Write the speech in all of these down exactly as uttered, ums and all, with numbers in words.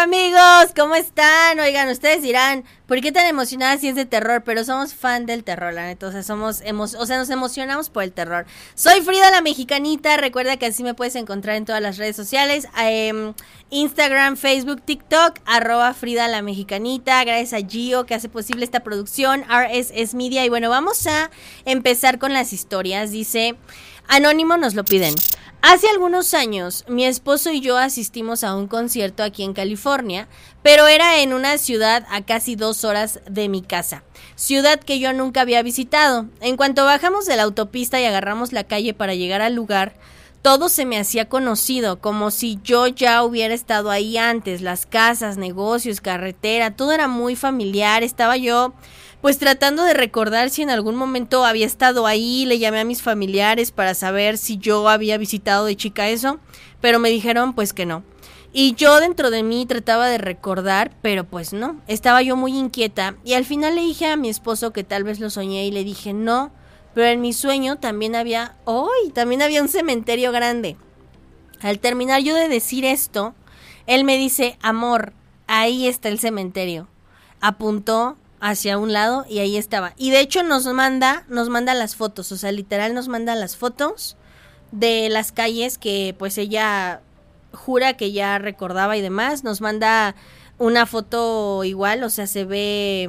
amigos, ¿cómo están? Oigan, ustedes dirán, ¿por qué tan emocionadas si es de terror? Pero somos fan del terror, la neta, o sea, somos emo- o sea, nos emocionamos por el terror. Soy Frida la Mexicanita, recuerda que así me puedes encontrar en todas las redes sociales, eh, Instagram, Facebook, TikTok, arroba Frida la Mexicanita. Gracias a Gio que hace posible esta producción, R S S Media. Y bueno, vamos a empezar con las historias. Dice, Anónimo nos lo piden. Hace algunos años, mi esposo y yo asistimos a un concierto aquí en California, pero era en una ciudad a casi dos horas de mi casa, ciudad que yo nunca había visitado. En cuanto bajamos de la autopista y agarramos la calle para llegar al lugar, todo se me hacía conocido, como si yo ya hubiera estado ahí antes. Las casas, negocios, carretera, todo era muy familiar. Estaba yo pues tratando de recordar si en algún momento había estado ahí. Le llamé a mis familiares para saber si yo había visitado de chica eso, pero me dijeron pues que no. Y yo dentro de mí trataba de recordar, pero pues no, estaba yo muy inquieta. Y al final le dije a mi esposo que tal vez lo soñé y le dije no, pero en mi sueño también había, ¡ay! También había un cementerio grande. Al terminar yo de decir esto, él me dice, amor, ahí está el cementerio. Apuntó hacia un lado y ahí estaba. Y de hecho nos manda, nos manda las fotos, o sea, literal nos manda las fotos de las calles que pues ella jura que ya recordaba y demás. Nos manda una foto igual, o sea, se ve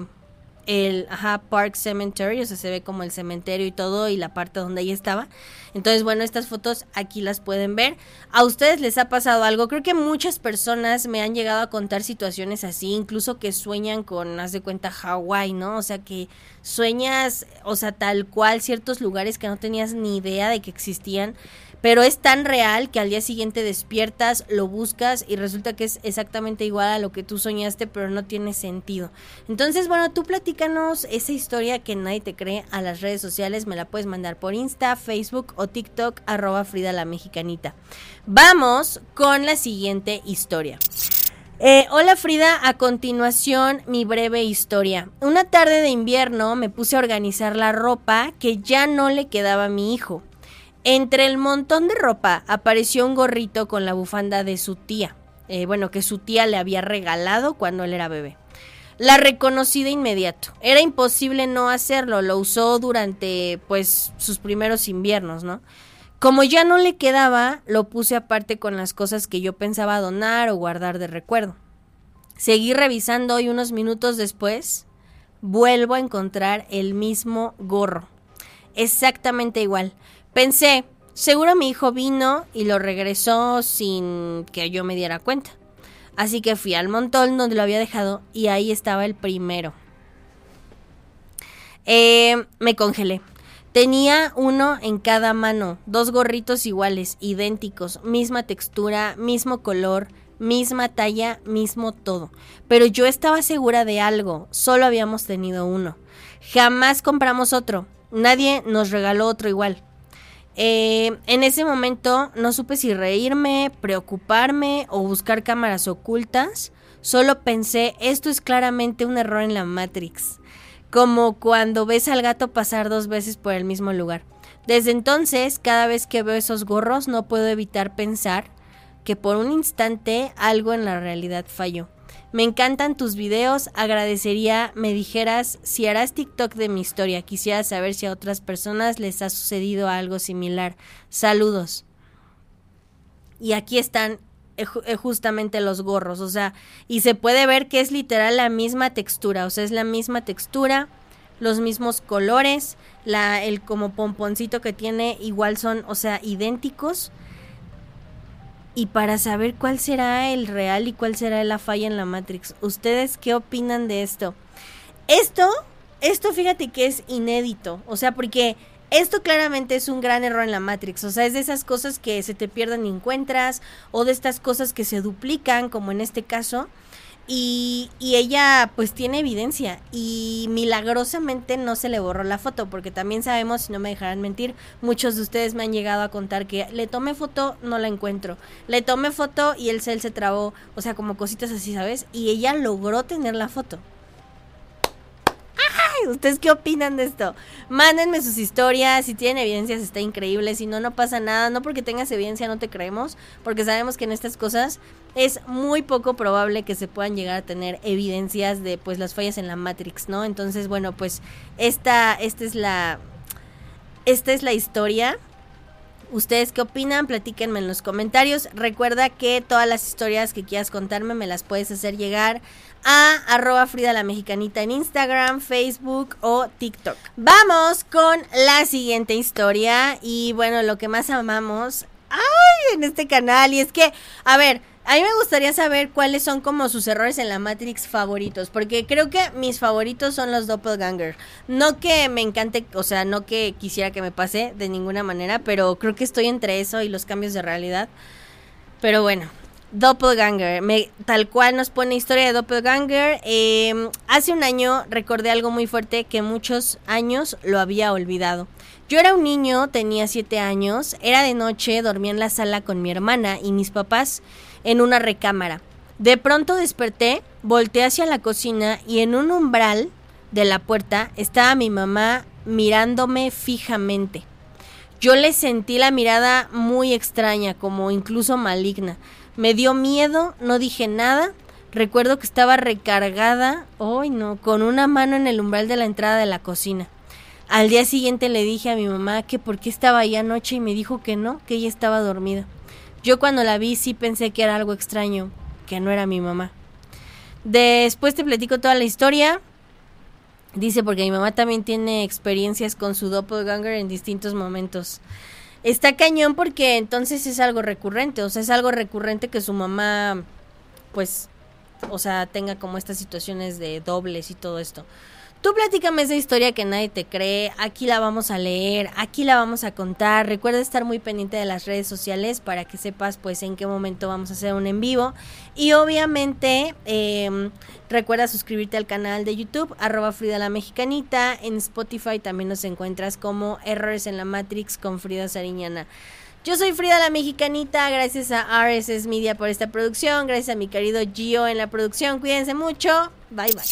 el ajá, Park Cemetery, o sea, se ve como el cementerio y todo y la parte donde ella estaba. Entonces, bueno, estas fotos aquí las pueden ver. ¿A ustedes les ha pasado algo? Creo que muchas personas me han llegado a contar situaciones así, incluso que sueñan con, haz de cuenta, Hawái, ¿no? O sea, que sueñas, o sea, tal cual ciertos lugares que no tenías ni idea de que existían, pero es tan real que al día siguiente despiertas, lo buscas y resulta que es exactamente igual a lo que tú soñaste, pero no tiene sentido. Entonces, bueno, tú platícanos esa historia que nadie te cree a las redes sociales. Me la puedes mandar por Insta, Facebook o TikTok, arroba Frida la Mexicanita. Vamos con la siguiente historia. Eh, hola Frida, a continuación mi breve historia. Una tarde de invierno me puse a organizar la ropa que ya no le quedaba a mi hijo. Entre el montón de ropa apareció un gorrito con la bufanda de su tía, eh, bueno, que su tía le había regalado cuando él era bebé. La reconocí de inmediato, era imposible no hacerlo, lo usó durante, pues, sus primeros inviernos, ¿no? Como ya no le quedaba, lo puse aparte con las cosas que yo pensaba donar o guardar de recuerdo. Seguí revisando y unos minutos después, vuelvo a encontrar el mismo gorro, exactamente igual. Pensé, seguro mi hijo vino y lo regresó sin que yo me diera cuenta. Así que fui al montón donde lo había dejado y ahí estaba el primero. Eh, me congelé. Tenía uno en cada mano, dos gorritos iguales, idénticos, misma textura, mismo color, misma talla, mismo todo. Pero yo estaba segura de algo, solo habíamos tenido uno. Jamás compramos otro, nadie nos regaló otro igual. Eh, en ese momento no supe si reírme, preocuparme o buscar cámaras ocultas. Solo pensé, esto es claramente un error en la Matrix, como cuando ves al gato pasar dos veces por el mismo lugar. Desde entonces, cada vez que veo esos gorros no puedo evitar pensar que por un instante algo en la realidad falló. Me encantan tus videos, agradecería me dijeras si harás TikTok de mi historia. Quisiera saber si a otras personas les ha sucedido algo similar. Saludos. Y aquí están eh, justamente los gorros, o sea, y se puede ver que es literal la misma textura, o sea, es la misma textura, los mismos colores, la el como pomponcito que tiene igual son, o sea, idénticos. Y para saber cuál será el real y cuál será la falla en la Matrix, ¿ustedes qué opinan de esto? Esto, esto fíjate que es inédito, o sea, porque esto claramente es un gran error en la Matrix, o sea, es de esas cosas que se te pierden y encuentras, o de estas cosas que se duplican, como en este caso, y, y ella pues tiene evidencia, y milagrosamente no se le borró la foto, porque también sabemos, si no me dejarán mentir, muchos de ustedes me han llegado a contar que le tomé foto, no la encuentro, le tomé foto y el cel se trabó, o sea, como cositas así, ¿sabes? Y ella logró tener la foto. ¿Ustedes qué opinan de esto? Mándenme sus historias, si tienen evidencias está increíble, si no, no pasa nada, no porque tengas evidencia no te creemos, porque sabemos que en estas cosas es muy poco probable que se puedan llegar a tener evidencias de pues las fallas en la Matrix, ¿no? Entonces, bueno, pues esta, esta es la, esta es la historia. ¿Ustedes qué opinan? Platíquenme en los comentarios. Recuerda que todas las historias que quieras contarme me las puedes hacer llegar a arroba Frida la Mexicanita en Instagram, Facebook o TikTok. Vamos con la siguiente historia. Y bueno, lo que más amamos ay, en este canal. Y es que, a ver, a mí me gustaría saber cuáles son como sus errores en la Matrix favoritos, porque creo que mis favoritos son los doppelganger. No que me encante, o sea, no que quisiera que me pase de ninguna manera, pero creo que estoy entre eso y los cambios de realidad. Pero bueno, doppelganger, me, tal cual nos pone historia de doppelganger. Eh, hace un año recordé algo muy fuerte que muchos años lo había olvidado. Yo era un niño, tenía siete años, era de noche, dormía en la sala con mi hermana y mis papás en una recámara. De pronto desperté, volteé hacia la cocina y en un umbral de la puerta estaba mi mamá mirándome fijamente. Yo le sentí la mirada muy extraña, como incluso maligna. Me dio miedo, no dije nada. Recuerdo que estaba recargada, ¡ay no!, con una mano en el umbral de la entrada de la cocina. Al día siguiente le dije a mi mamá que por qué estaba ahí anoche y me dijo que no, que ella estaba dormida. Yo cuando la vi sí pensé que era algo extraño, que no era mi mamá. Después te platico toda la historia. Dice porque mi mamá también tiene experiencias con su doppelganger en distintos momentos. Está cañón porque entonces es algo recurrente, o sea, es algo recurrente que su mamá, pues, o sea, tenga como estas situaciones de dobles y todo esto. Tú platícame esa historia que nadie te cree, aquí la vamos a leer, aquí la vamos a contar. Recuerda estar muy pendiente de las redes sociales para que sepas pues en qué momento vamos a hacer un en vivo. Y obviamente eh, recuerda suscribirte al canal de YouTube, arroba Frida la Mexicanita. En Spotify también nos encuentras como Errores en la Matrix con Frida Sariñana. Yo soy Frida la Mexicanita, gracias a R S S Media por esta producción, gracias a mi querido Gio en la producción. Cuídense mucho, bye bye.